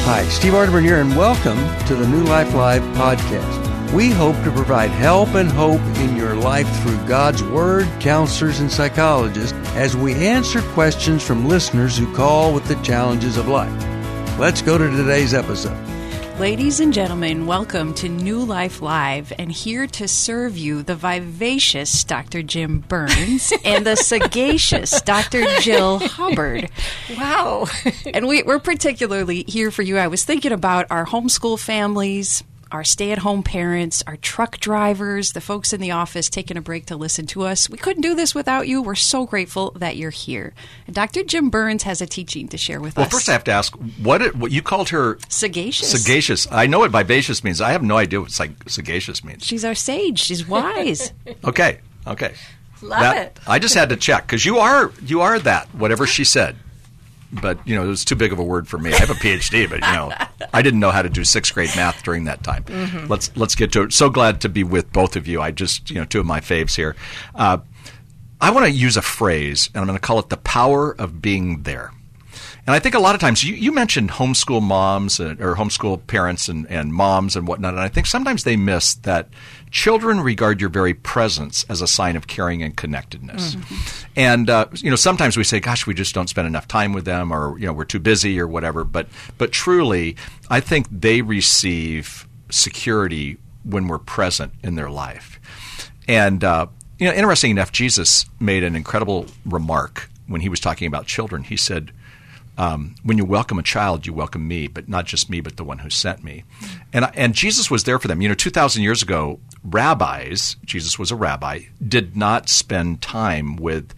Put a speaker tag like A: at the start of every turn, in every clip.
A: Hi, Steve Arterburn here, and welcome to the New Life Live podcast. We hope to provide help and hope in your life through God's Word, counselors, and psychologists as we answer questions from listeners who call with the challenges of life. Let's go to today's episode.
B: Ladies and gentlemen, welcome to New Life Live, and here to serve you the vivacious Dr. Jim Burns and the sagacious Dr. Jill Hubbard.
C: Wow.
B: And we're particularly here for you. I was thinking about our homeschool families, our stay-at-home parents, our truck drivers, the folks in the office taking a break to listen to us. We couldn't do this without you. We're so grateful that you're here. And Dr. Jim Burns has a teaching to share with us.
D: Well, first I have to ask, what you called her?
B: Sagacious.
D: Sagacious. I know what vivacious means. I have no idea what sagacious means.
B: She's our sage. She's wise.
D: Okay.
C: Love it.
D: I just had to check, because you are that, whatever she said. But, it was too big of a word for me. I have a PhD, but, I didn't know how to do sixth grade math during that time. Mm-hmm. Let's get to it. So glad to be with both of you. I just, two of my faves here. I want to use a phrase, and I'm going to call it the power of being there. And I think a lot of times, you mentioned homeschool moms or homeschool parents and moms and whatnot, and I think sometimes they miss that children regard your very presence as a sign of caring and connectedness. Mm-hmm. And, sometimes we say, gosh, we just don't spend enough time with them, or, we're too busy or whatever. But truly, I think they receive security when we're present in their life. And, interesting enough, Jesus made an incredible remark when he was talking about children. He said, when you welcome a child, you welcome me, but not just me, but the one who sent me. And Jesus was there for them. 2,000 years ago, rabbis, Jesus was a rabbi, did not spend time with,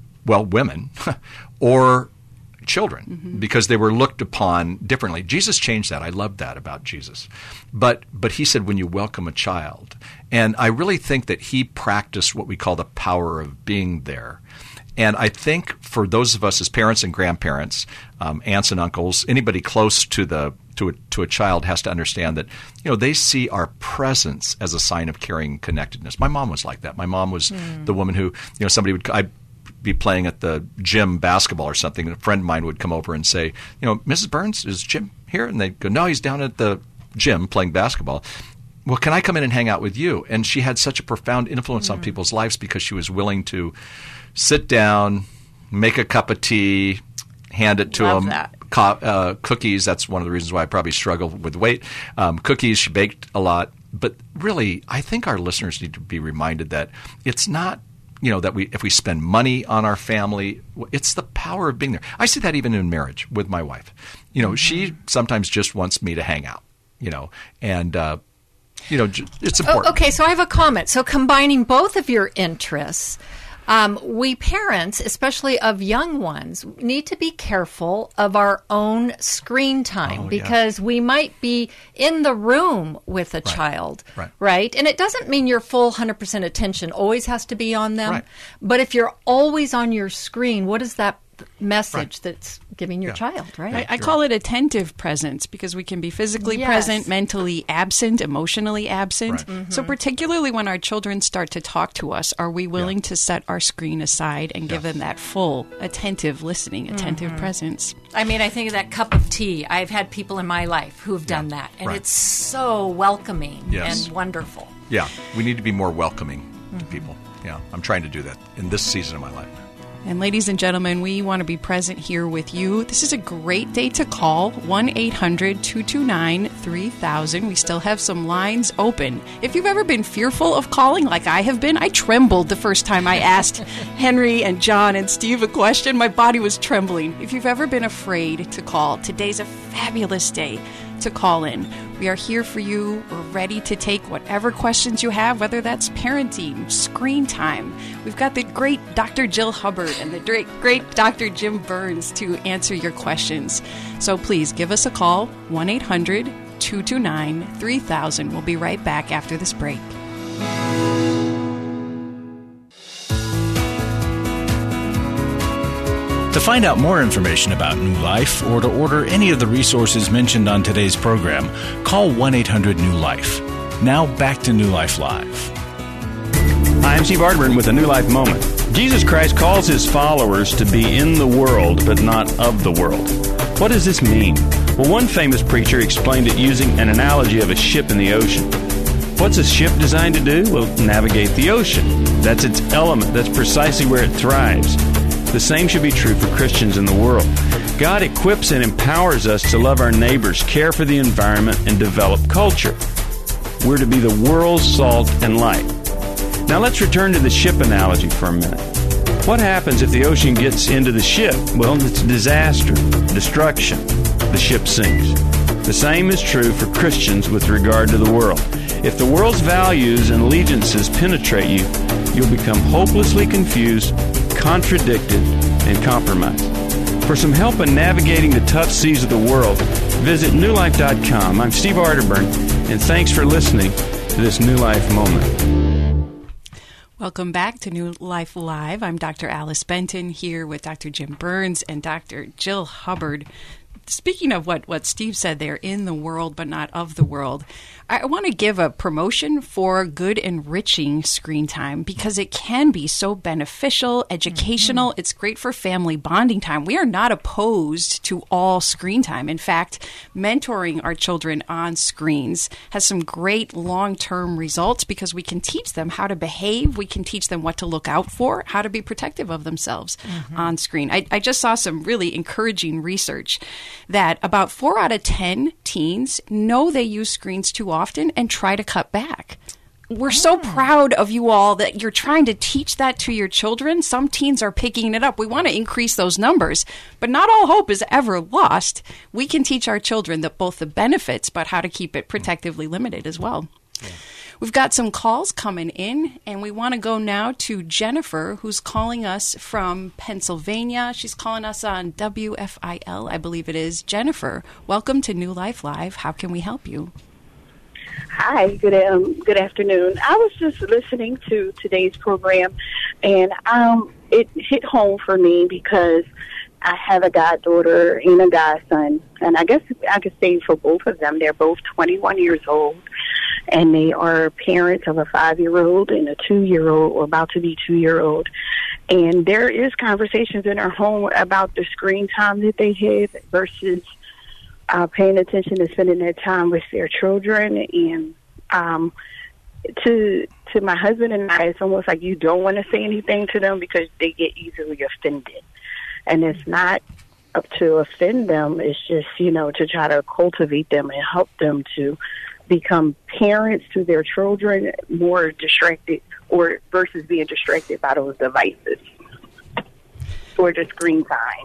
D: women or children, because they were looked upon differently. Jesus changed that. I love that about Jesus. But he said, when you welcome a child. And I really think that he practiced what we call the power of being there. And I think for those of us as parents and grandparents, aunts and uncles, anybody close to a child has to understand that they see our presence as a sign of caring and connectedness. My mom was like that. My mom was the woman who I'd be playing at the gym basketball or something, and a friend of mine would come over and say, Mrs. Burns, is Jim here? And they'd go, no, he's down at the gym playing basketball. Well, can I come in and hang out with you? And she had such a profound influence on people's lives because she was willing to sit down, make a cup of tea, hand it to them. Cookies, that's one of the reasons why I probably struggle with weight. Cookies, she baked a lot. But really, I think our listeners need to be reminded that it's not, that if we spend money on our family, it's the power of being there. I see that even in marriage with my wife. She sometimes just wants me to hang out, and it's important.
C: Okay, so I have a comment. So combining both of your interests, we parents, especially of young ones, need to be careful of our own screen time because we might be in the room with a child, right? And it doesn't mean your full 100% attention always has to be on them. Right. But if you're always on your screen, what is that message that's giving your child, right?
B: I call it attentive presence because we can be physically present, mentally absent, emotionally absent. Right. Mm-hmm. So particularly when our children start to talk to us, are we willing to set our screen aside and give them that full, attentive listening, attentive presence?
C: I mean, I think of that cup of tea. I've had people in my life who have done that, and it's so welcoming and wonderful.
D: Yeah, we need to be more welcoming to people. Yeah, I'm trying to do that in this season of my life.
B: And ladies and gentlemen, we want to be present here with you. This is a great day to call, 1-800-229-3000. We still have some lines open. If you've ever been fearful of calling like I have been, I trembled the first time I asked Henry and John and Steve a question. My body was trembling. If you've ever been afraid to call, today's a fabulous day to call in. We are here for you. We're ready to take whatever questions you have, whether that's parenting, screen time. We've got the great Dr. Jill Hubbard and the great Dr. Jim Burns to answer your questions. So please give us a call, 1-800-229-3000. We'll be right back after this break.
E: To find out more information about New Life or to order any of the resources mentioned on today's program, call 1-800-NEW-LIFE. Now back to New Life Live.
F: Hi, I'm Steve Arterburn with a New Life Moment. Jesus Christ calls his followers to be in the world, but not of the world. What does this mean? Well, one famous preacher explained it using an analogy of a ship in the ocean. What's a ship designed to do? Well, navigate the ocean. That's its element. That's precisely where it thrives. The same should be true for Christians in the world. God equips and empowers us to love our neighbors, care for the environment, and develop culture. We're to be the world's salt and light. Now let's return to the ship analogy for a minute. What happens if the ocean gets into the ship? Well, it's disaster, destruction. The ship sinks. The same is true for Christians with regard to the world. If the world's values and allegiances penetrate you, you'll become hopelessly confused, contradicted, and compromised. For some help in navigating the tough seas of the world, visit newlife.com. I'm Steve Arterburn, and thanks for listening to this New Life Moment.
B: Welcome back to New Life Live. I'm Dr. Alice Benton here with Dr. Jim Burns and Dr. Jill Hubbard. Speaking of what Steve said there, in the world but not of the world, I want to give a promotion for good enriching screen time because it can be so beneficial, educational. It's great for family bonding time. We are not opposed to all screen time. In fact, mentoring our children on screens has some great long-term results because we can teach them how to behave. We can teach them what to look out for, how to be protective of themselves on screen. I just saw some really encouraging research that about 4 out of 10 teens know they use screens too often and try to cut back. We're so proud of you all that you're trying to teach that to your children. Some teens are picking it up. We want to increase those numbers, but not all hope is ever lost. We can teach our children both the benefits, but how to keep it protectively limited as well. Yeah. We've got some calls coming in, and we want to go now to Jennifer, who's calling us from Pennsylvania. She's calling us on WFIL, I believe it is. Jennifer, welcome to New Life Live. How can we help you?
G: Hi, good afternoon. I was just listening to today's program, and it hit home for me because I have a goddaughter and a godson, and I guess I could say for both of them, they're both 21 years old, and they are parents of a 5-year-old and a 2-year-old, or about to be 2-year-old. And there is conversations in our home about the screen time that they have versus paying attention to spending their time with their children. And to my husband and I, it's almost like you don't want to say anything to them because they get easily offended. And it's not up to offend them. It's just, to try to cultivate them and help them to become parents to their children more distracted or versus being distracted by those devices or the screen time.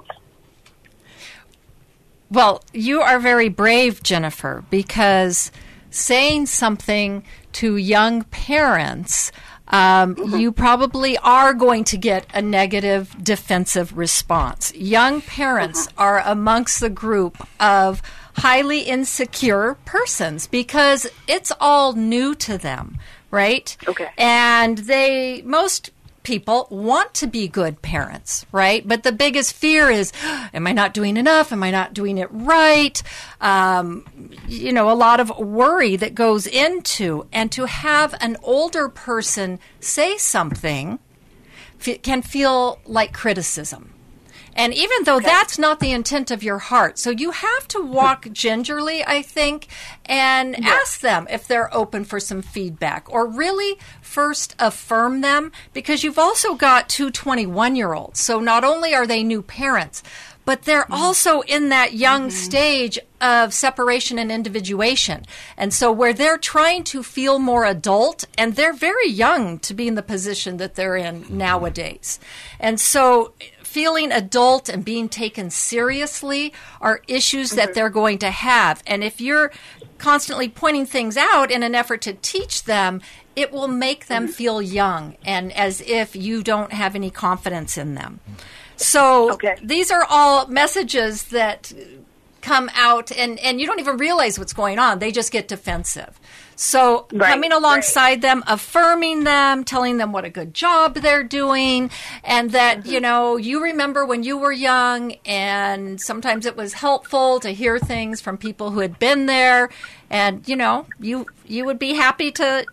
C: Well, you are very brave, Jennifer, because saying something to young parents, you probably are going to get a negative defensive response. Young parents are amongst the group of highly insecure persons because it's all new to them, right?
G: Okay.
C: And most people want to be good parents, right? But the biggest fear is, am I not doing enough? Am I not doing it right? A lot of worry that goes into, and to have an older person say something can feel like criticism. And even though that's not the intent of your heart, so you have to walk gingerly, I think, and ask them if they're open for some feedback, or really first affirm them, because you've also got two 21-year-olds. So not only are they new parents, but they're also in that young stage of separation and individuation. And so where they're trying to feel more adult, and they're very young to be in the position that they're in nowadays. And so feeling adult and being taken seriously are issues that they're going to have. And if you're constantly pointing things out in an effort to teach them, it will make them feel young and as if you don't have any confidence in them. So these are all messages that come out, and you don't even realize what's going on. They just get defensive. So coming alongside them, affirming them, telling them what a good job they're doing, and that, you remember when you were young, and sometimes it was helpful to hear things from people who had been there, and, you would be happy to,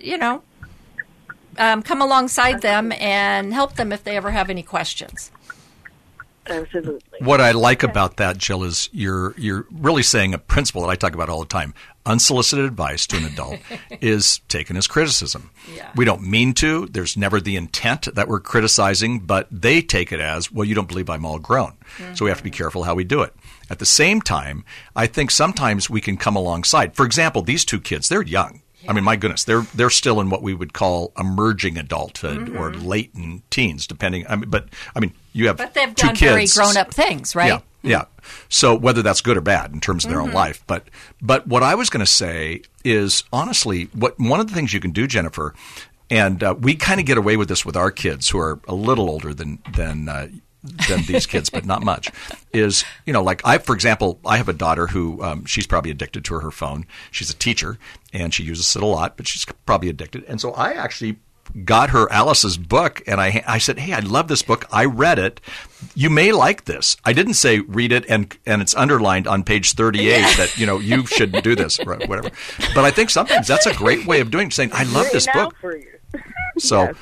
C: come alongside them and help them if they ever have any questions.
G: absolutely.
D: What I like about that, Jill, is you're really saying a principle that I talk about all the time. Unsolicited advice to an adult is taken as criticism.
C: Yeah.
D: We don't mean to. There's never the intent that we're criticizing, but they take it as, well, you don't believe I'm all grown. Mm-hmm. So we have to be careful how we do it. At the same time, I think sometimes we can come alongside. For example, these two kids, they're young. I mean, my goodness, they're still in what we would call emerging adulthood or latent teens, depending. But you have
C: But they've
D: two
C: done
D: kids.
C: very grown-up things, right?
D: Yeah. So whether that's good or bad in terms of their own life, but what I was going to say is honestly, one of the things you can do, Jennifer, and we kind of get away with this with our kids who are a little older than these kids, but not much, is, like for example, I have a daughter who she's probably addicted to her phone. She's a teacher and she uses it a lot, but she's probably addicted. And so I actually got her Alice's book, and I said, hey, I love this book. I read it. You may like this. I didn't say read it, and it's underlined on page 38 that, you should do this, or whatever. But I think sometimes that's a great way of doing it, saying, I love this book.
G: For you.
D: So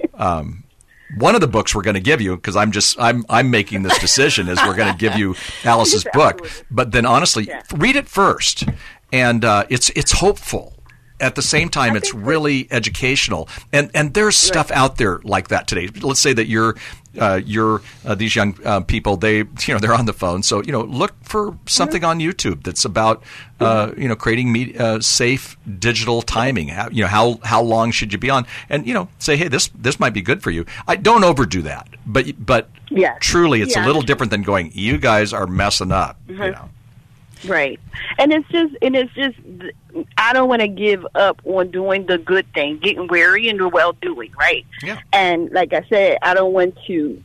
D: one of the books we're going to give you, because I'm making this decision, is we're going to give you Alice's book. But then honestly, read it first. And it's hopeful. At the same time, it's really educational, and there's stuff out there like that today. Let's say that you're these young people. They're on the phone, so look for something on YouTube that's about creating safe digital timing. How long should you be on? And say, hey, this might be good for you. I don't overdo that, but truly, it's a little different than going, you guys are messing up.
G: Right. And it's just I don't want to give up on doing the good thing, getting weary in the well-doing, right?
D: Yeah.
G: And like I said, I don't want to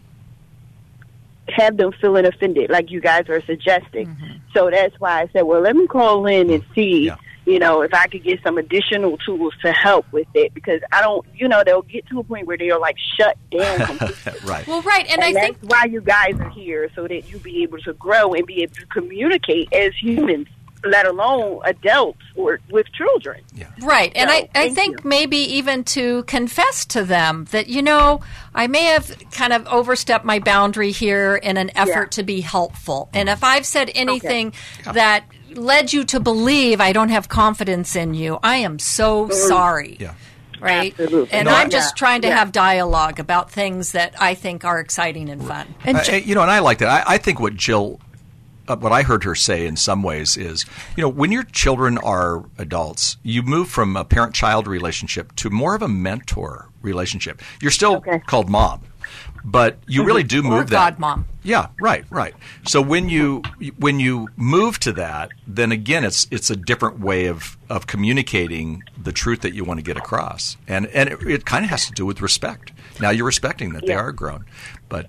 G: have them feeling offended like you guys are suggesting. Mm-hmm. So that's why I said, well, let me call in and see, if I could get some additional tools to help with it, because I don't, they'll get to a point where they're like shut down completely.
D: Right.
C: Well, right. And I think
G: that's why you guys are here, so that you be able to grow and be able to communicate as humans, let alone adults or with children.
D: Yeah.
C: Right. And I think maybe even to confess to them that, I may have kind of overstepped my boundary here in an effort to be helpful. And if I've said anything that led you to believe I don't have confidence in you, I am so sorry.
D: Yeah.
C: Right?
G: Absolutely.
C: And I'm just trying to have dialogue about things that I think are exciting and fun.
D: And I like that. I think what Jill... what I heard her say in some ways is, when your children are adults, you move from a parent-child relationship to more of a mentor relationship. You're still called mom, but you really do move
C: or
D: that.
C: godmom.
D: Yeah, right. So when you move to that, then again, it's a different way of communicating the truth that you want to get across, and it kind of has to do with respect. Now you're respecting that they are grown, but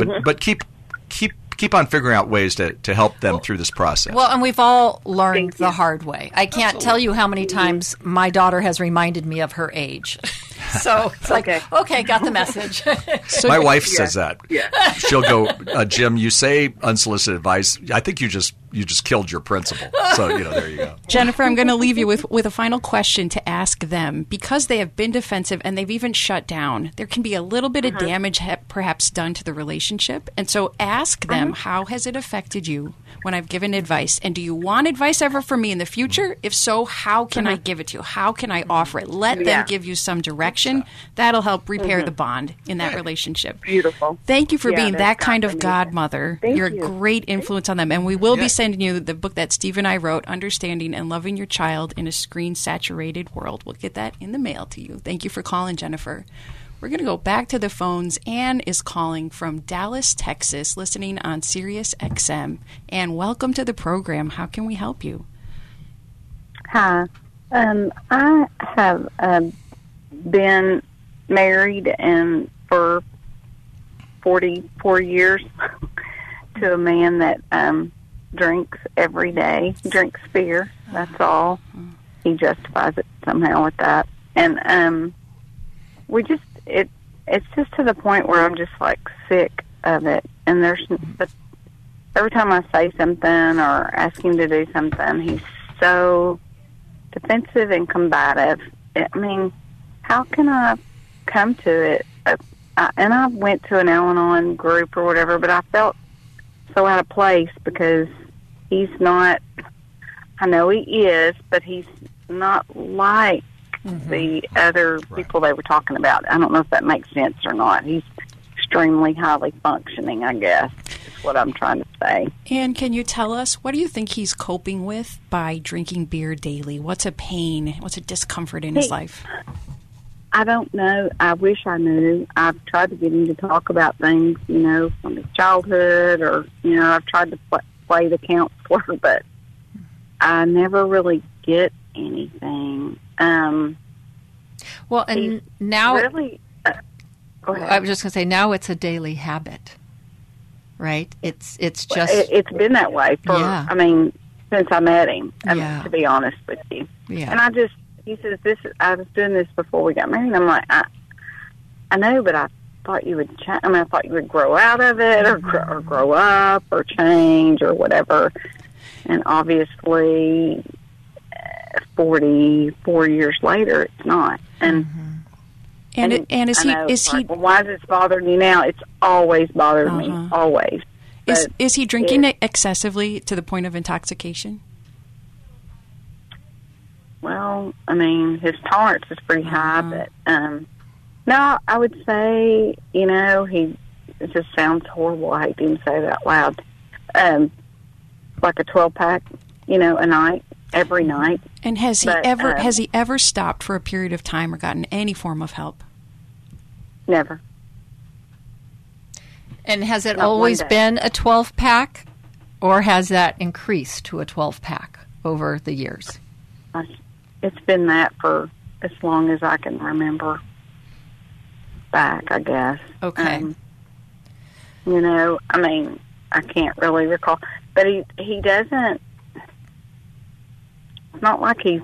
D: keep on figuring out ways to help them through this process.
C: Well, and we've all learned the hard way. I can't tell you how many times my daughter has reminded me of her age. So it's like, okay, got the message.
D: So my wife says that. Yeah. She'll go, Jim, you say unsolicited advice. I think you just killed your principal. So, there you go.
B: Jennifer, I'm going to leave you with a final question to ask them. Because they have been defensive and they've even shut down, there can be a little bit of damage perhaps done to the relationship. And so ask them, how has it affected you when I've given advice? And do you want advice ever from me in the future? If so, how can I give it to you? How can I offer it? Let them give you some direction. That'll help repair the bond in that relationship.
G: Beautiful.
B: Thank you for being that kind of
G: amazing.
B: godmother.
G: Thank
B: You're
G: you.
B: a great influence on them. And we will be sending you the book that Steve and I wrote, Understanding and Loving Your Child in a Screen-Saturated World. We'll get that in the mail to you. Thank you for calling, Jennifer. We're going to go back to the phones. Ann is calling from Dallas, Texas, listening on Sirius XM. Ann, welcome to the program. How can we help you?
H: Hi. I have been married and for 44 years to a man that drinks every day, drinks beer. That's all. He justifies it somehow with that. And it's just to the point where I'm just like sick of it. And but every time I say something or ask him to do something, he's so defensive and combative. I mean, how can I come to it? And I went to an Al-Anon group or whatever, but I felt so out of place because he's not, I know he is, but he's not like the other people they were talking about. I don't know if that makes sense or not. He's extremely highly functioning, I guess, is what I'm trying to say.
B: And can you tell us, what do you think he's coping with by drinking beer daily? What's a pain? What's a discomfort in his life?
H: I don't know. I wish I knew. I've tried to get him to talk about things, from his childhood, or, I've tried to play the counselor, but I never really get anything.
C: Well, and now
H: really, go ahead.
C: I was just going to say, now it's a daily habit, right? It's just
H: it's been that way for since I met him. To be honest with you, and he says I was doing this before we got married. And I'm like, I know, but I thought you would change. I thought you would grow out of it, or grow up, or change, or whatever. And obviously, 44 years later, it's not. And
B: is he?
H: Well, why is it bothering you now? It's always bothered me, always.
B: Is he drinking excessively to the point of intoxication?
H: Well, his tolerance is pretty high, but no, I would say, it just sounds horrible. I hate to even say that out loud. Like a 12-pack, a night, every night.
B: And has he ever stopped for a period of time or gotten any form of help?
H: Never.
C: And has it always been a 12-pack, or has that increased to a 12-pack over the years?
H: It's been that for as long as I can remember back, I guess.
C: Okay.
H: I can't really recall. But he doesn't, it's not like he's,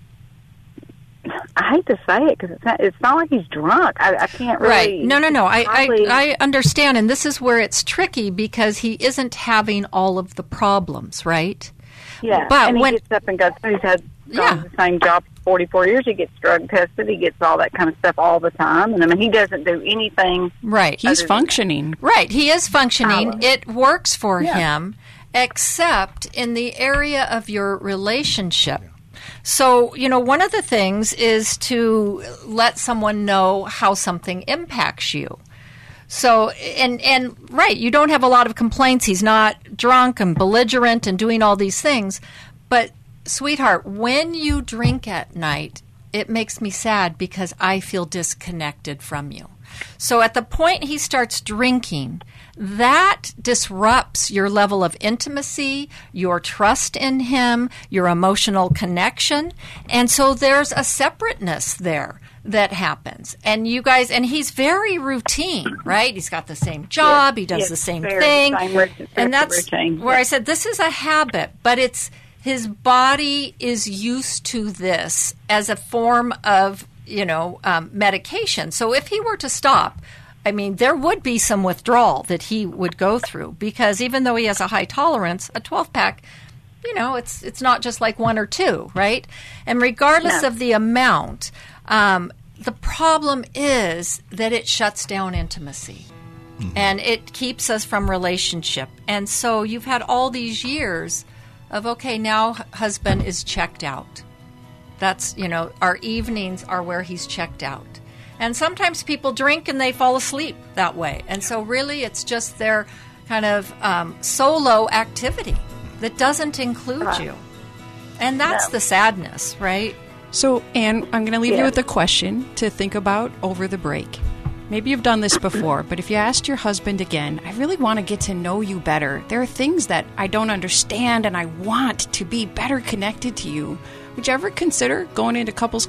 H: I hate to say it because it's not like he's drunk. I can't really.
C: Right. No. I understand. And this is where it's tricky because he isn't having all of the problems, right?
H: Yeah.
C: But
H: and he gets up and goes, he's had the same job for 44 years. He gets drug tested. He gets all that kind of stuff all the time. And he doesn't do anything.
C: Right.
B: He's functioning.
C: Right. He is functioning. It works for him, except in the area of your relationship. So, one of the things is to let someone know how something impacts you. So, and right, you don't have a lot of complaints. He's not drunk and belligerent and doing all these things. But, sweetheart, when you drink at night, it makes me sad because I feel disconnected from you. So at the point he starts drinking, that disrupts your level of intimacy, your trust in him, your emotional connection. And so there's a separateness there that happens. And you guys, and he's very routine, right? He's got the same job. He does the same thing. And that's where I said, this is a habit, but it's his body is used to this as a form of medication. So if he were to stop, there would be some withdrawal that he would go through because even though he has a high tolerance, a 12-pack, it's not just like one or two, right? And regardless of the amount, the problem is that it shuts down intimacy and it keeps us from relationship. And so you've had all these years of, okay, now husband is checked out. That's, our evenings are where he's checked out. And sometimes people drink and they fall asleep that way. And so really it's just their kind of solo activity that doesn't include you. And that's the sadness, right?
B: So, Anne, I'm going to leave you with a question to think about over the break. Maybe you've done this before, but if you asked your husband again, I really want to get to know you better. There are things that I don't understand and I want to be better connected to you. Would you ever consider going into couples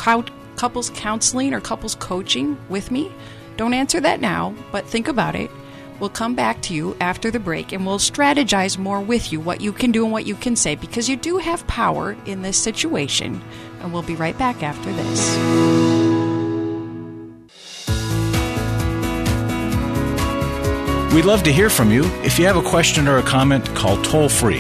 B: counseling or couples coaching with me? Don't answer that now, but think about it. We'll come back to you after the break and we'll strategize more with you what you can do and what you can say because you do have power in this situation. And we'll be right back after this.
E: We'd love to hear from you. If you have a question or a comment, call toll-free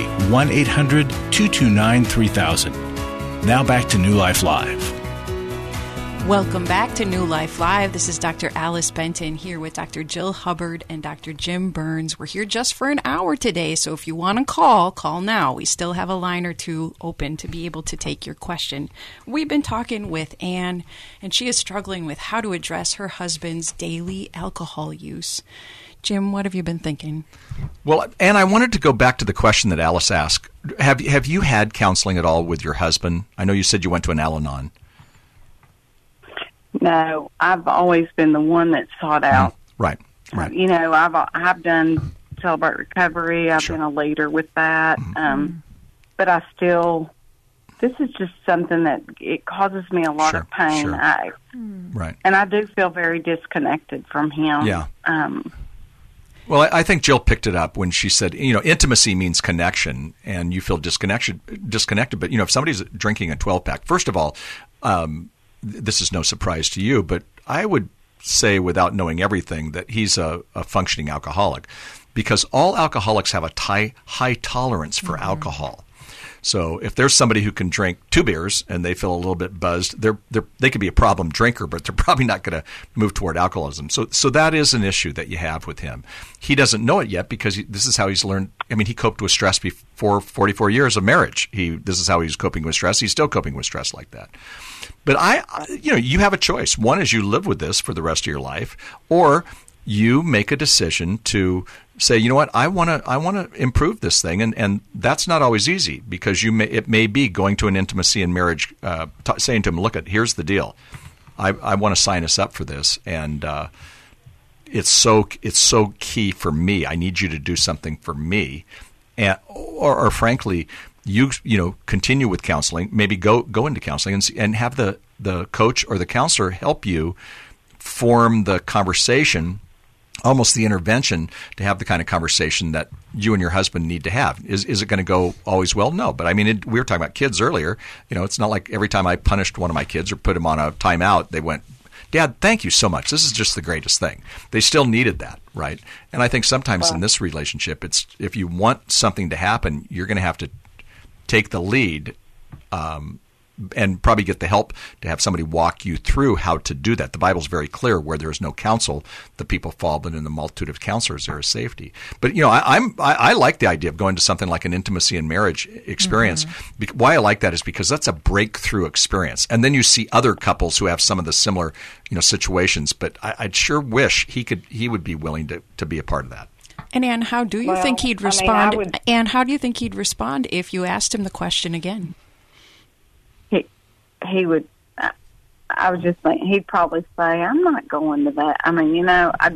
E: 1-800-229-3000. Now back to New Life Live.
B: Welcome back to New Life Live. This is Dr. Alice Benton here with Dr. Jill Hubbard and Dr. Jim Burns. We're here just for an hour today, so if you want to call now. We still have a line or two open to be able to take your question. We've been talking with Ann, and she is struggling with how to address her husband's daily alcohol use. Jim, what have you been thinking?
D: Well, Ann, I wanted to go back to the question that Alice asked. Have you had counseling at all with your husband? I know you said you went to an Al-Anon.
H: No, I've always been the one that sought out.
D: Right.
H: You know, I've done Celebrate Recovery. I've been a leader with that. But I still, this is just something that it causes me a lot of pain.
D: Right.
H: And I do feel very disconnected from him.
D: Yeah. Well, I think Jill picked it up when she said, intimacy means connection, and you feel disconnected. But, if somebody's drinking a 12-pack, first of all, this is no surprise to you, but I would say, without knowing everything, that he's a functioning alcoholic, because all alcoholics have a high tolerance for alcohol. So if there's somebody who can drink 2 beers and they feel a little bit buzzed, they could be a problem drinker, but they're probably not going to move toward alcoholism. So that is an issue that you have with him. He doesn't know it yet because this is how he's learned. I mean, he coped with stress before 44 years of marriage. This is how he's coping with stress. He's still coping with stress like that. But you have a choice. One is you live with this for the rest of your life, or you make a decision to say, you know what, I want to improve this thing, and that's not always easy, because it may be going to an intimacy and marriage, saying to him, look, here's the deal, I want to sign us up for this, and it's so key for me. I need you to do something for me, or frankly, you continue with counseling, maybe go into counseling and have the coach or the counselor help you form the conversation, almost the intervention, to have the kind of conversation that you and your husband need to have. Is it going to go always well? No. But I mean, we were talking about kids earlier. It's not like every time I punished one of my kids or put him on a timeout, they went, Dad, thank you so much. This is just the greatest thing. They still needed that, right? And I think sometimes in this relationship, it's if you want something to happen, you're going to have to take the lead, and probably get the help to have somebody walk you through how to do that. The Bible's very clear: where there is no counsel, the people fall, but in the multitude of counselors there is safety. But I like the idea of going to something like an intimacy and marriage experience. Why I like that is because that's a breakthrough experience, and then you see other couples who have some of the similar situations. But I'd sure wish he would be willing to be a part of that.
B: And Ann, how do you think he'd respond? Ann, how do you think he'd respond if you asked him the question again?
H: He would. I was just thinking he'd probably say, "I'm not going to that." I mean, I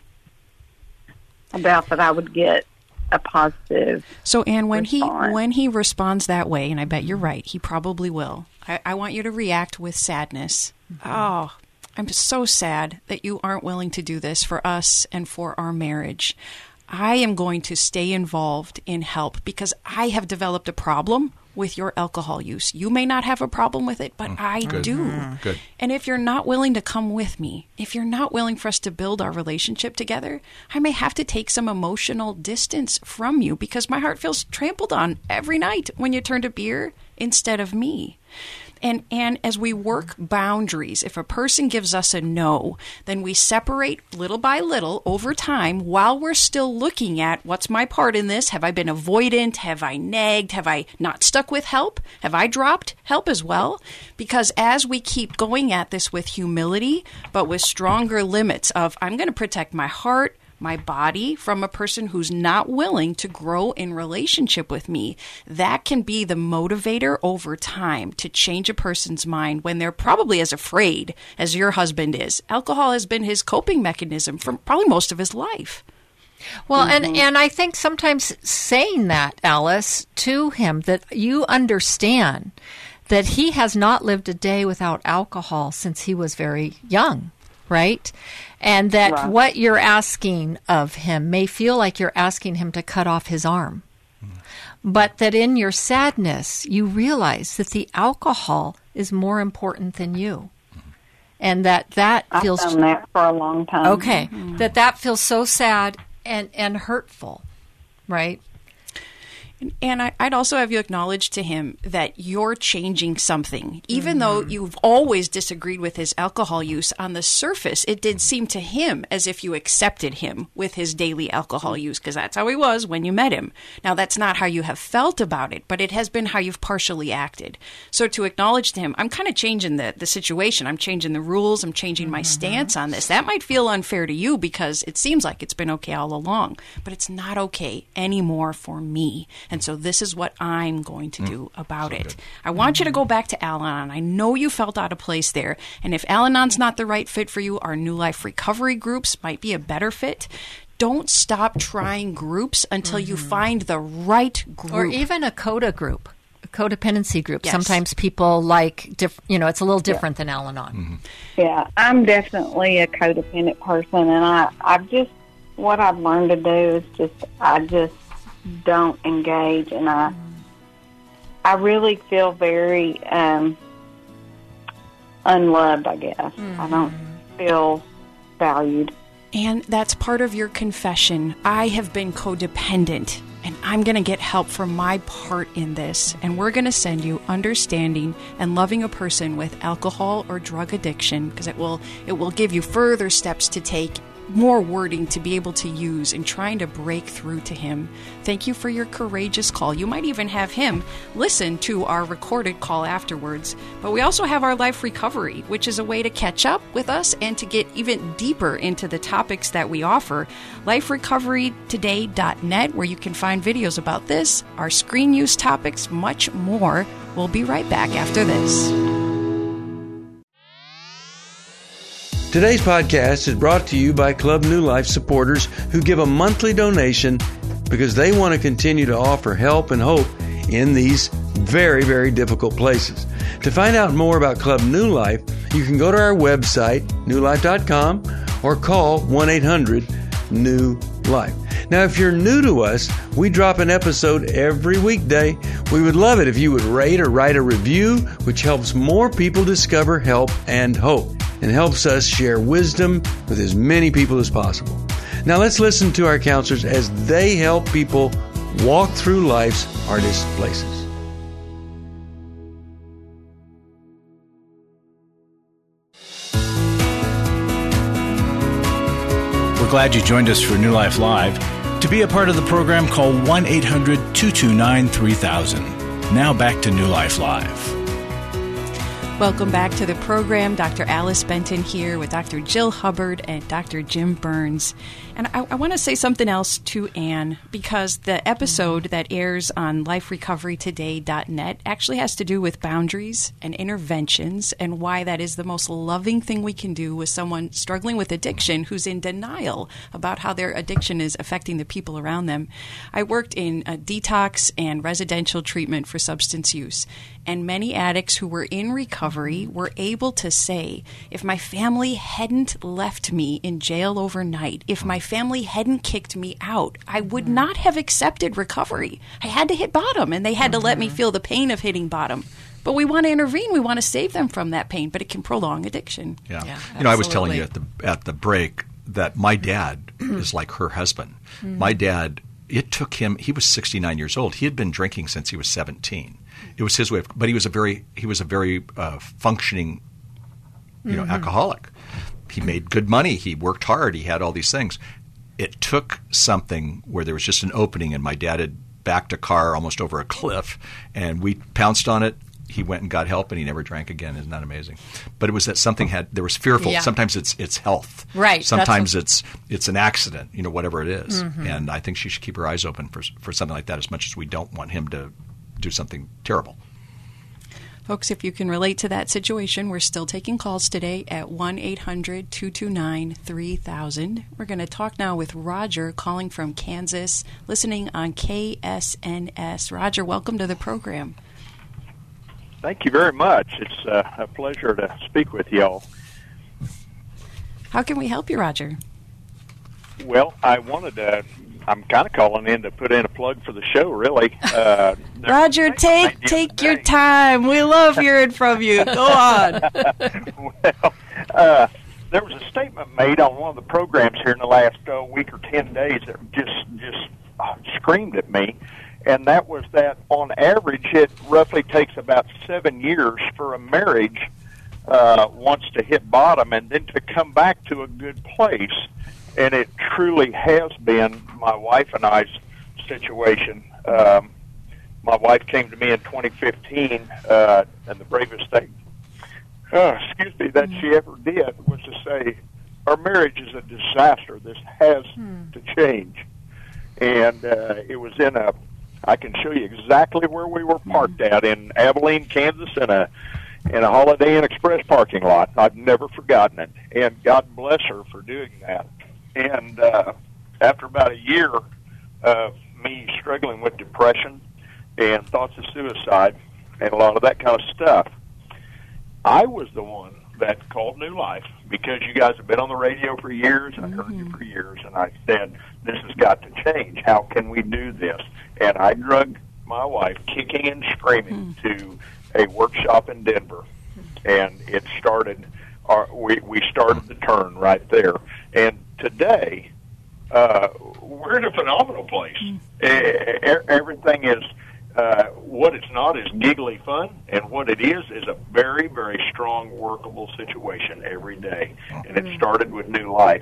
H: doubt that I would get a positive.
B: So, Ann, when
H: response.
B: he responds that way, and I bet you're right, he probably will. I want you to react with sadness. Oh, I'm just so sad that you aren't willing to do this for us and for our marriage. I am going to stay involved in help because I have developed a problem with your alcohol use. You may not have a problem with it, but I do.
D: Good.
B: And if you're not willing to come with me, if you're not willing for us to build our relationship together, I may have to take some emotional distance from you because my heart feels trampled on every night when you turn to beer instead of me. And as we work boundaries, if a person gives us a no, then we separate little by little over time while we're still looking at what's my part in this. Have I been avoidant? Have I nagged? Have I not stuck with help? Have I dropped help as well? Because as we keep going at this with humility, but with stronger limits of I'm going to protect my heart, my body from a person who's not willing to grow in relationship with me, that can be the motivator over time to change a person's mind when they're probably as afraid as your husband is. Alcohol has been his coping mechanism for probably most of his life.
C: Well, and I think sometimes saying that, Alice, to him, that you understand that he has not lived a day without alcohol since he was very young, right? And that what you're asking of him may feel like you're asking him to cut off his arm. But that in your sadness, you realize that the alcohol is more important than you. And that feels...
H: I've done that for a long time.
C: Okay. That feels so sad and hurtful, right?
B: And I'd also have you acknowledge to him that you're changing something. Even though you've always disagreed with his alcohol use, on the surface, it did seem to him as if you accepted him with his daily alcohol use, because that's how he was when you met him. Now, that's not how you have felt about it, but it has been how you've partially acted. So to acknowledge to him, I'm kind of changing the situation. I'm changing the rules. I'm changing my stance on this. That might feel unfair to you because it seems like it's been okay all along, but it's not okay anymore for me. And so this is what I'm going to do about it. I want you to go back to Al-Anon. I know you felt out of place there. And if Al-Anon's not the right fit for you, our New Life recovery groups might be a better fit. Don't stop trying groups until you find the right group.
C: Or even a CODA group, a codependency group.
B: Yes.
C: Sometimes people like, it's a little different than Al-Anon.
H: Yeah, I'm definitely a codependent person, and I've just, what I've learned to do is I just don't engage, and I really feel very unloved, I guess. I don't feel valued.
B: And that's part of your confession. I have been codependent, and I'm going to get help for my part in this. And we're going to send you understanding and loving a person with alcohol or drug addiction, because it will give you further steps to take, more wording to be able to use in trying to break through to him. Thank you for your courageous call. You might even have him listen to our recorded call afterwards. But we also have our Life Recovery, which is a way to catch up with us and to get even deeper into the topics that we offer. LifeRecoveryToday.net, where you can find videos about this, our screen use topics, much more. We'll be right back after this.
A: Today's podcast is brought to you by Club New Life supporters who give a monthly donation because they want to continue to offer help and hope in these very, very difficult places. To find out more about Club New Life, you can go to our website, newlife.com, or call 1-800-NEW-LIFE. Now, if you're new to us, we drop an episode every weekday. We would love it if you would rate or write a review, which helps more people discover help and hope, and helps us share wisdom with as many people as possible. Now let's listen to our counselors as they help people walk through life's hardest places.
E: We're glad you joined us for New Life Live. To be a part of the program, call 1-800-229-3000. Now back to New Life Live.
B: Welcome back to the program. Dr. Alice Benton here with Dr. Jill Hubbard and Dr. Jim Burns. And I want to say something else to Anne, because the episode that airs on LifeRecoveryToday.net actually has to do with boundaries and interventions and why that is the most loving thing we can do with someone struggling with addiction who's in denial about how their addiction is affecting the people around them. I worked in detox and residential treatment for substance use, and many addicts who were in recovery were able to say, if my family hadn't left me in jail overnight, if my family hadn't kicked me out, I would not have accepted recovery. I had to hit bottom, and they had to let me feel the pain of hitting bottom. But we want to intervene. We want to save them from that pain, but it can prolong addiction.
D: Yeah. I was telling you at the break that my dad is like her husband. My dad, it took him, he was 69 years old. He had been drinking since he was 17. It was his way but he was a very functioning, alcoholic. He made good money. He worked hard. He had all these things. It took something where there was just an opening, and my dad had backed a car almost over a cliff, and we pounced on it. He went and got help, and he never drank again. Isn't that amazing? But it was that something there was fearful.
C: Yeah.
D: Sometimes it's health.
C: Right.
D: Sometimes it's an accident, whatever it is. And I think she should keep her eyes open for something like that, as much as we don't want him to do something terrible.
B: Folks, if you can relate to that situation, we're still taking calls today at 1-800-229-3000. We're going to talk now with Roger, calling from Kansas, listening on KSNS. Roger, welcome to the program.
I: Thank you very much. It's a pleasure to speak with y'all.
B: How can we help you, Roger?
I: Well, I'm kind of calling in to put in a plug for the show, really.
B: Roger, take your time. We love hearing from you. Go on.
I: Well, there was a statement made on one of the programs here in the last week or 10 days that just screamed at me. and that was that on average it roughly takes about 7 years for a marriage once to hit bottom and then to come back to a good place. And it truly has been my wife and I's situation. My wife came to me in 2015, and the bravest thing, that she ever did was to say, our marriage is a disaster. This has to change. And it was I can show you exactly where we were parked at in Abilene, Kansas, in a Holiday Inn Express parking lot. I've never forgotten it. And God bless her for doing that. And after about a year of me struggling with depression and thoughts of suicide and a lot of that kind of stuff, I was the one that called New Life because you guys have been on the radio for years, and I heard you for years, and I said, this has got to change. How can we do this? And I drug my wife, kicking and screaming, to a workshop in Denver, and it started. We started the turn right there, and today we're in a phenomenal place. Everything is what it's not is giggly fun, and what it is a very, very strong, workable situation every day. And it started with New Life.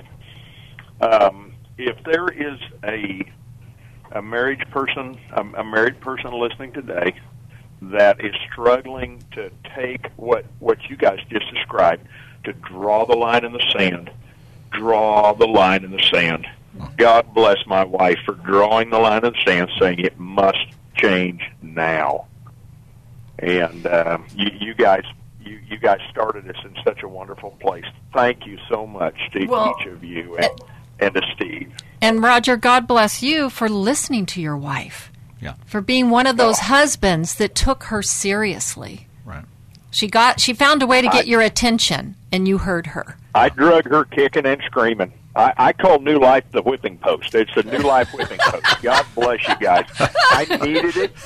I: If there is a married person listening today that is struggling to take what you guys just described, to draw the line in the sand, draw the line in the sand. God bless my wife for drawing the line in the sand, saying it must change now. And you guys started us in such a wonderful place. Thank you so much to each of you and to Steve.
C: And Roger, God bless you for listening to your wife.
D: Yeah.
C: For being one of those husbands that took her seriously.
D: Right.
C: She found a way to get your attention, and you heard her.
I: I drug her kicking and screaming. I call New Life the whipping post. It's a New Life whipping post. God bless you guys. I needed it.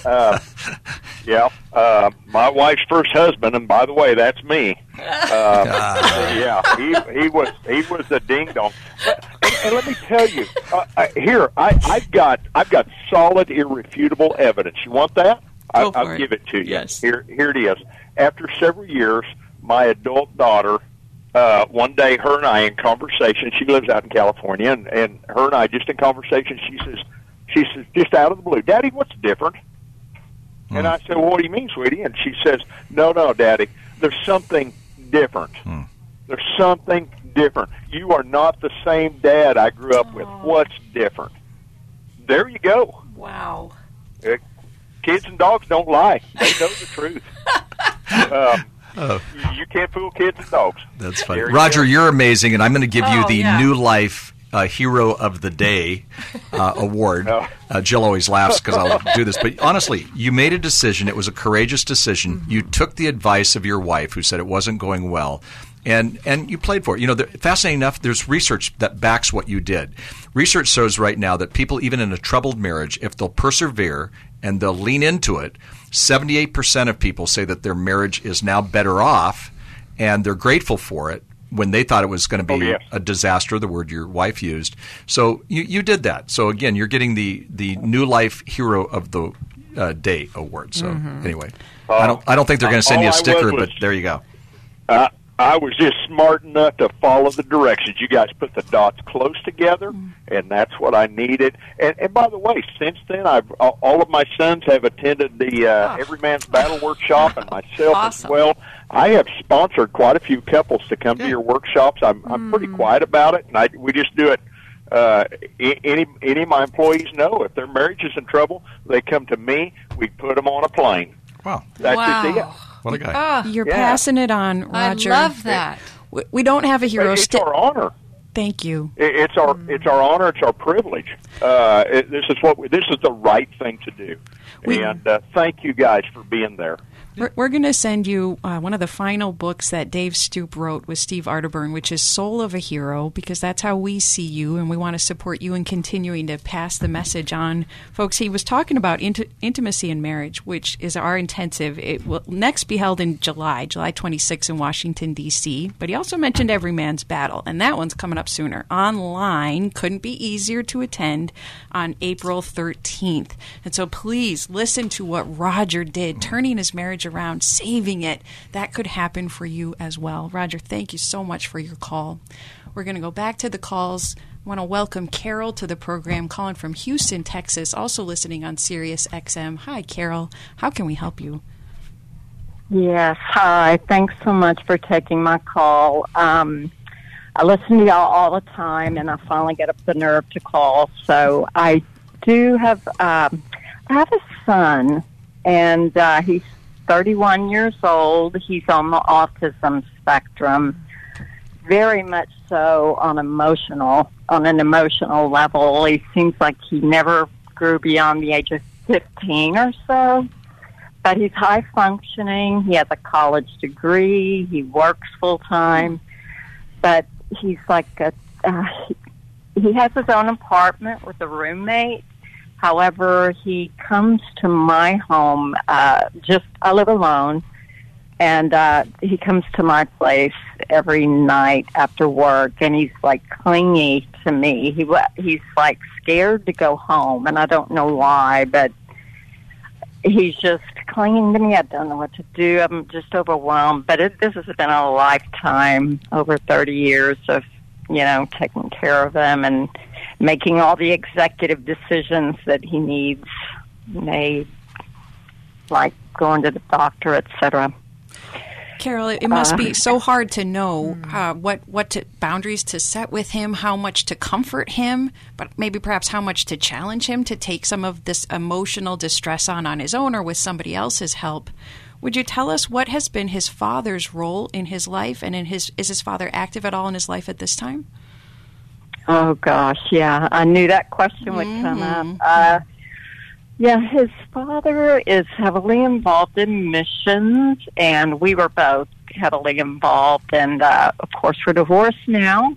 I: My wife's first husband, and by the way, that's me. He was the ding dong. And let me tell you, I've got solid, irrefutable evidence. You want that? I'll give it to you.
B: Yes.
I: Here it is. After several years, my adult daughter. One day, her and I in conversation, she lives out in California, and her and I just in conversation, she says, just out of the blue, Daddy, what's different? And I said, well, what do you mean, sweetie? And she says, no, Daddy, there's something different. There's something different. You are not the same dad I grew up with. What's different? There you go.
B: Wow.
I: Kids and dogs don't lie. They know the truth. You can't fool kids and dogs.
D: That's funny. Roger, you're amazing, and I'm going to give you the New Life Hero of the Day award. Jill always laughs because I'll do this. But honestly, you made a decision. It was a courageous decision. You took the advice of your wife, who said it wasn't going well, and you played for it. Fascinating enough, there's research that backs what you did. Research shows right now that people, even in a troubled marriage, if they'll persevere and they'll lean into it, 78% of people say that their marriage is now better off, and they're grateful for it when they thought it was going to be a disaster, the word your wife used. So you did that. So, again, you're getting the New Life Hero of the Day award. So, anyway, I don't think they're going to send you a sticker, but there you go.
I: I was just smart enough to follow the directions. You guys put the dots close together, and that's what I needed. And by the way, since then, all of my sons have attended the Every Man's Battle workshop, and myself as well. I have sponsored quite a few couples to come to your workshops. I'm pretty quiet about it, and we just do it. Any of my employees know if their marriage is in trouble, they come to me. We put them on a plane.
D: Wow,
I: that's the deal.
D: What a guy.
B: You're passing it on, Roger.
C: I love that.
B: We don't have a hero.
I: It's our honor.
B: Thank you.
I: It's our honor. It's our privilege. This is the right thing to do. And thank you guys for being there.
B: We're going to send you one of the final books that Dave Stoop wrote with Steve Arterburn, which is Soul of a Hero, because that's how we see you, and we want to support you in continuing to pass the message on. Folks, he was talking about intimacy in marriage, which is our intensive. It will next be held in July 26 in Washington, D.C., but he also mentioned Every Man's Battle, and that one's coming up sooner. Online, couldn't be easier to attend on April 13th. And so please listen to what Roger did, turning his marriage around, saving it. That could happen for you as well. Roger, thank you so much for your call. We're going to go back to the calls. I want to welcome Carol to the program, calling from Houston, Texas, also listening on Sirius XM. Hi, Carol. How can we help you?
J: Yes, hi. Thanks so much for taking my call. I listen to y'all all the time, and I finally get up the nerve to call. So I do have, I have a son, and he's 31 years old. He's on the autism spectrum, very much so on an emotional level. He seems like he never grew beyond the age of 15 or so, but he's high functioning. He has a college degree. He works full time, but he's like he has his own apartment with a roommate. However, he comes to my home, I live alone, and he comes to my place every night after work, and he's like clingy to me. He's like scared to go home, and I don't know why, but he's just clinging to me. I don't know what to do. I'm just overwhelmed, but this has been a lifetime, over 30 years of, taking care of him and making all the executive decisions that he needs made, like going to the doctor, etc.
B: Carol, it must be so hard to know what boundaries to set with him, how much to comfort him, but maybe perhaps how much to challenge him to take some of this emotional distress on his own or with somebody else's help. Would you tell us what has been his father's role in his life, and is his father active at all in his life at this time?
J: Oh, gosh, yeah. I knew that question would come up. His father is heavily involved in missions, and we were both heavily involved, and, of course, we're divorced now.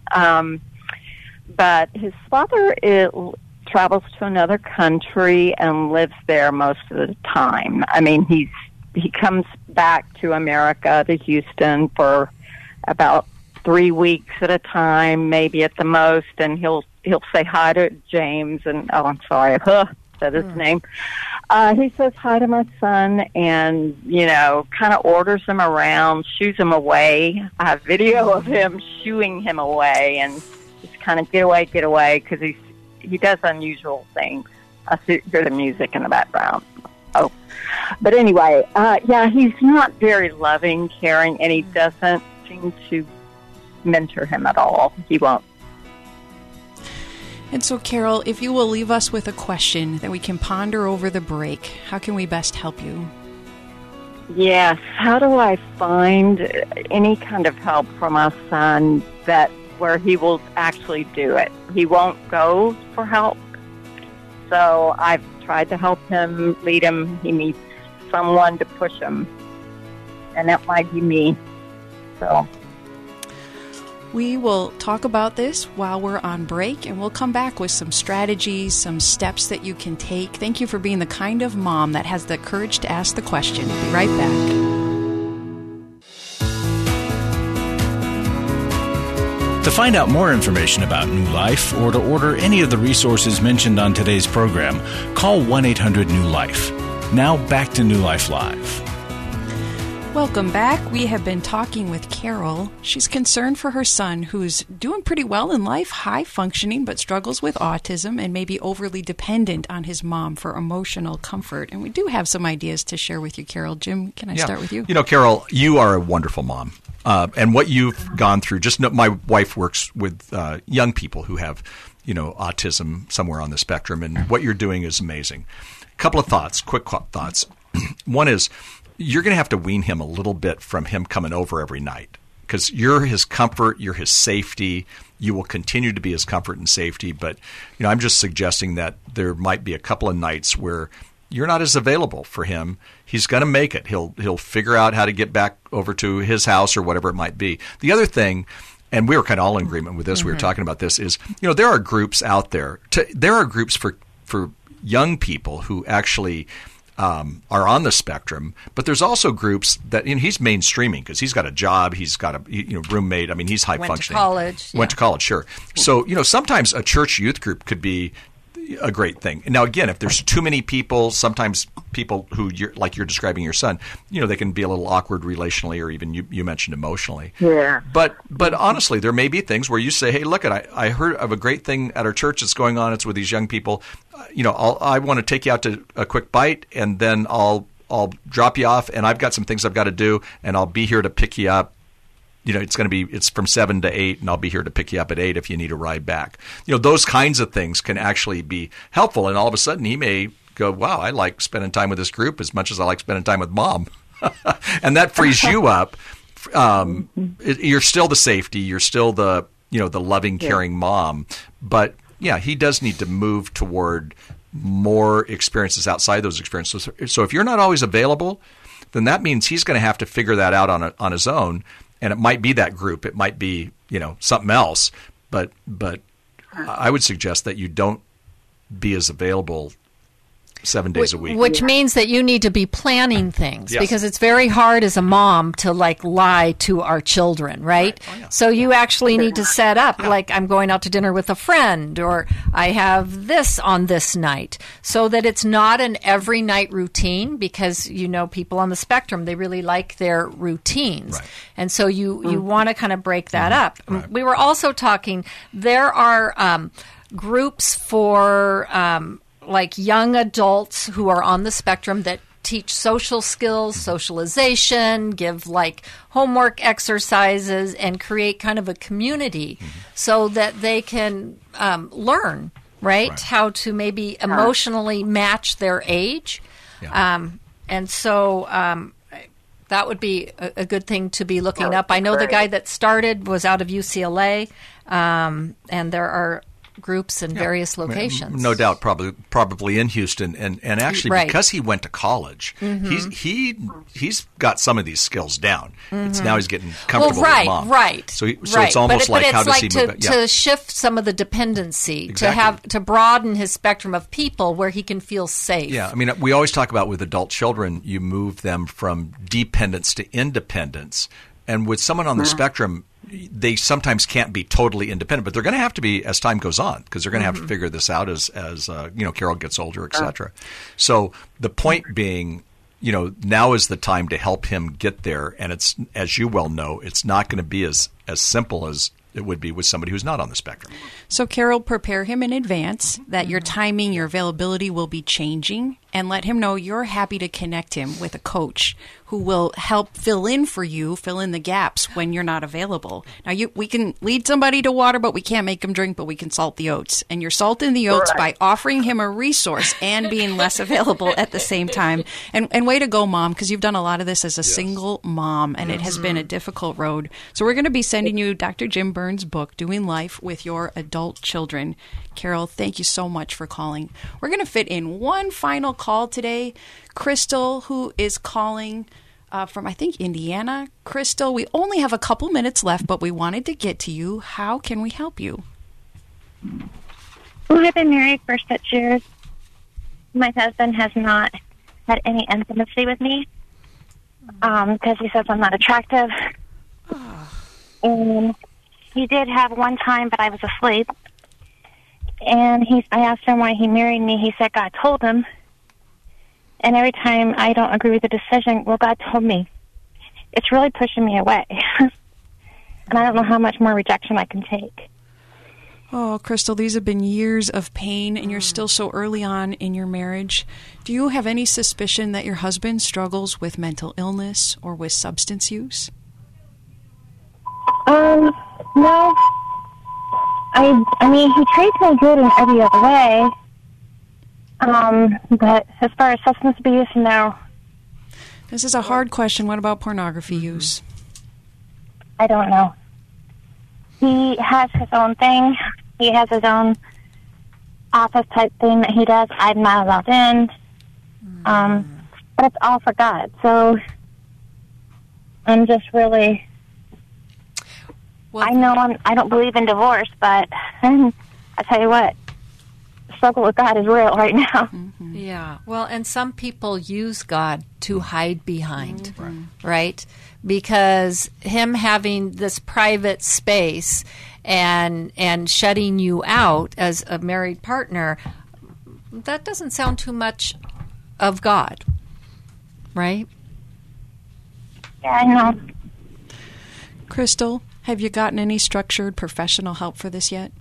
J: But his father travels to another country and lives there most of the time. I mean, he comes back to America, to Houston, for about 3 weeks at a time, maybe at the most, and he'll say hi to James, and I'm sorry, said his name. He says hi to my son, and kind of orders him around, shoos him away. I have video of him shooing him away, and just kind of get away, because he does unusual things. I hear the music in the background. Oh, but anyway, he's not very loving, caring, and he doesn't seem to mentor him at all. He won't.
B: And so, Carol, if you will leave us with a question that we can ponder over the break, how can we best help you?
J: Yes. How do I find any kind of help for my son where he will actually do it? He won't go for help. So I've tried to help him, lead him. He needs someone to push him. And that might be me. So
B: we will talk about this while we're on break, and we'll come back with some strategies, some steps that you can take. Thank you for being the kind of mom that has the courage to ask the question. We'll be right back.
E: To find out more information about New Life or to order any of the resources mentioned on today's program, call 1-800-NEW-LIFE. Now back to New Life Live.
B: Welcome back. We have been talking with Carol. She's concerned for her son, who's doing pretty well in life, high functioning, but struggles with autism and may be overly dependent on his mom for emotional comfort. And we do have some ideas to share with you, Carol. Jim, can I start with you?
D: Carol, you are a wonderful mom. And what you've gone through, just know, my wife works with young people who have, autism somewhere on the spectrum, and what you're doing is amazing. A couple of thoughts, quick thoughts. One is, you're going to have to wean him a little bit from him coming over every night, because you're his comfort, you're his safety. You will continue to be his comfort and safety. But, I'm just suggesting that there might be a couple of nights where you're not as available for him. He's going to make it. He'll figure out how to get back over to his house or whatever it might be. The other thing, and we were kind of all in agreement with this, we were talking about this, is, there are groups out there. There are groups for young people who actually are on the spectrum, but there's also groups that, he's mainstreaming because he's got a job, he's got a roommate. I mean, he's high functioning. Went to college, sure. So, sometimes a church youth group could be a great thing. Now, again, if there's too many people, sometimes people who like you're describing your son, they can be a little awkward relationally, or even you mentioned emotionally.
J: Yeah.
D: But honestly, there may be things where you say, hey, look, I heard of a great thing at our church that's going on. It's with these young people. I want to take you out to a quick bite, and then I'll drop you off, and I've got some things I've got to do, and I'll be here to pick you up. It's from 7 to 8, and I'll be here to pick you up at 8 if you need a ride back. Those kinds of things can actually be helpful. And all of a sudden he may go, wow, I like spending time with this group as much as I like spending time with Mom. And that frees you up. You're still the safety. You're still the, the loving, caring mom. But yeah, he does need to move toward more experiences outside those experiences. So if you're not always available, then that means he's going to have to figure that out on his own. And it might be that group. It might be, something else. But I would suggest that you don't be as available 7 days a week.
C: Which means that you need to be planning things,
D: Yes.
C: because it's very hard as a mom to lie to our children, right?
D: Oh, yeah.
C: So you actually need to set up, like, I'm going out to dinner with a friend, or I have this on this night, so that it's not an every night routine, because people on the spectrum, they really like their routines.
D: Right.
C: And so you want to kind of break that up.
D: Right.
C: We were also talking, there are groups for like young adults who are on the spectrum that teach social skills, socialization, give like homework exercises, and create kind of a community so that they can learn, right, how to maybe emotionally match their age.
D: Yeah.
C: And so that would be a good thing to be looking up. I know the guy that started was out of UCLA, and there are groups in various locations.
D: No doubt, probably in Houston, and actually because he went to college, he's got some of these skills down. It's now he's getting comfortable with Mom.
C: Right.
D: So it's almost like how does he move?
C: To shift some of the dependency, to broaden his spectrum of people where he can feel safe.
D: Yeah, I mean, we always talk about with adult children, you move them from dependence to independence, and with someone on the spectrum, they sometimes can't be totally independent, but they're going to have to be as time goes on, because they're going to have to figure this out as Carol gets older, etc. So the point being, now is the time to help him get there, and it's, as you well know, it's not going to be as simple as it would be with somebody who's not on the spectrum.
B: So, Carol, prepare him in advance that your timing, your availability will be changing, and let him know you're happy to connect him with a coach who will help fill in the gaps when you're not available. Now, we can lead somebody to water, but we can't make them drink, but we can salt the oats. And you're salting the oats by offering him a resource and being less available at the same time. And way to go, Mom, because you've done a lot of this as a single mom, and it has been a difficult road. So we're going to be sending you Dr. Jim Burns' book, Doing Life with Your Adult Children. Carol, thank you so much for calling. We're going to fit in one final call today. Crystal, who is calling from, I think, Indiana. Crystal, we only have a couple minutes left, but we wanted to get to you. How can we help you?
K: Well, I've been married for 6 years. My husband has not had any intimacy with me because he says I'm not attractive. And he did have one time, but I was asleep. And I asked him why he married me. He said God told him. And every time I don't agree with the decision, well, God told me. It's really pushing me away. And I don't know how much more rejection I can take.
B: Oh, Crystal, these have been years of pain, and you're still so early on in your marriage. Do you have any suspicion that your husband struggles with mental illness or with substance use?
K: No. I mean, he treats me good in every other way. But as far as substance abuse, no.
B: This is a hard question. What about pornography use?
K: I don't know. He has his own thing. He has his own office type thing that he does. I'm not allowed in. But it's all for God. So I'm just really... Well, I know I don't believe in divorce, but I tell you what, the struggle with God is real right now.
C: Mm-hmm. Yeah. Well, and some people use God to hide behind, right? Because him having this private space and shutting you out as a married partner, that doesn't sound too much of God, right?
K: Yeah, I know.
B: Crystal, have you gotten any structured professional help for this yet?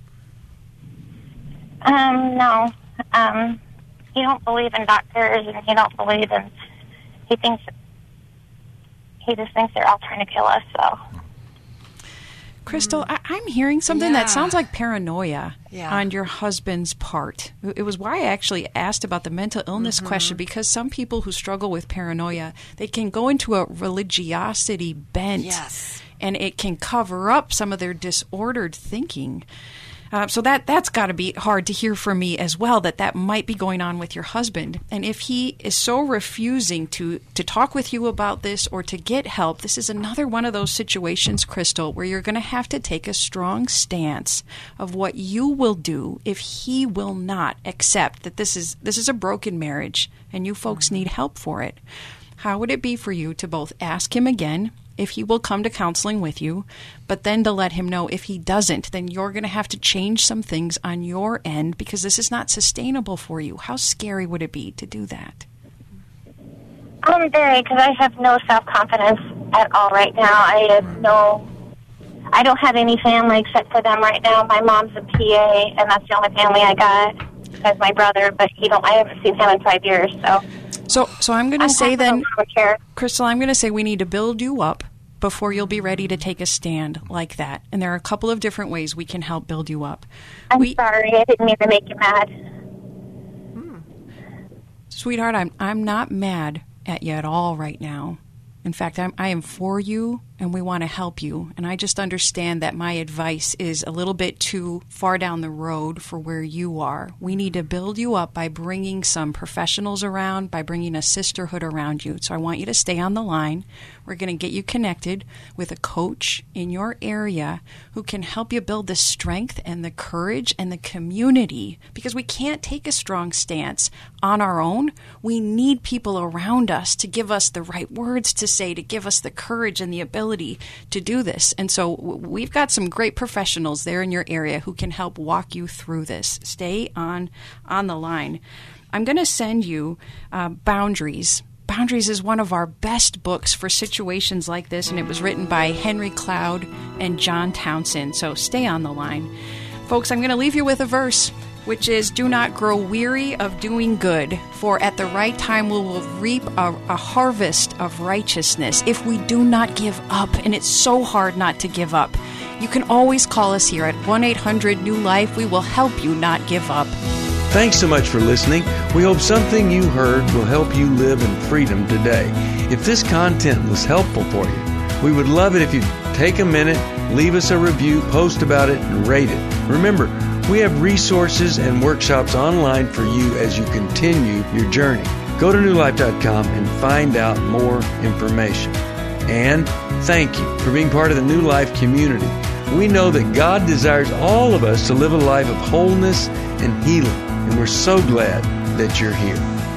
K: No. He don't believe in doctors, and he don't believe in... He just thinks they're all trying to kill us, so...
B: Crystal, I'm hearing something that sounds like paranoia on your husband's part. It was why I actually asked about the mental illness question, because some people who struggle with paranoia, they can go into a religiosity bent, and it can cover up some of their disordered thinking. So that's got to be hard to hear from me as well, that might be going on with your husband. And if he is so refusing to talk with you about this or to get help, this is another one of those situations, Crystal, where you're going to have to take a strong stance of what you will do if he will not accept that this is a broken marriage and you folks need help for it. How would it be for you to both ask him again if he will come to counseling with you, but then to let him know if he doesn't, then you're going to have to change some things on your end because this is not sustainable for you. How scary would it be to do that?
K: Very, because I have no self-confidence at all right now. I don't have any family except for them right now. My mom's a PA, and that's the only family I got as my brother, but I haven't seen him in 5 years, So
B: I'm going to say then, Crystal, I'm going to say we need to build you up before you'll be ready to take a stand like that. And there are a couple of different ways we can help build you up.
K: I'm sorry. I didn't mean to make you mad.
B: Sweetheart, I'm not mad at you at all right now. In fact, I am for you, and we want to help you. And I just understand that my advice is a little bit too far down the road for where you are. We need to build you up by bringing some professionals around, by bringing a sisterhood around you. So I want you to stay on the line. We're going to get you connected with a coach in your area who can help you build the strength and the courage and the community, because we can't take a strong stance on our own. We need people around us to give us the right words to say, to give us the courage and the ability to do this. And so we've got some great professionals there in your area who can help walk you through this. Stay on the line. I'm going to send you Boundaries. Boundaries is one of our best books for situations like this, and it was written by Henry Cloud and John Townsend. So stay on the line. Folks, I'm going to leave you with a verse, which is, do not grow weary of doing good, for at the right time we will reap a harvest of righteousness if we do not give up. And it's so hard not to give up. You can always call us here at 1-800-NEW-LIFE. We will help you not give up.
A: Thanks so much for listening. We hope something you heard will help you live in freedom today. If this content was helpful for you, we would love it if you'd take a minute, leave us a review, post about it, and rate it. Remember, we have resources and workshops online for you as you continue your journey. Go to newlife.com and find out more information. And thank you for being part of the New Life community. We know that God desires all of us to live a life of wholeness and healing, and we're so glad that you're here.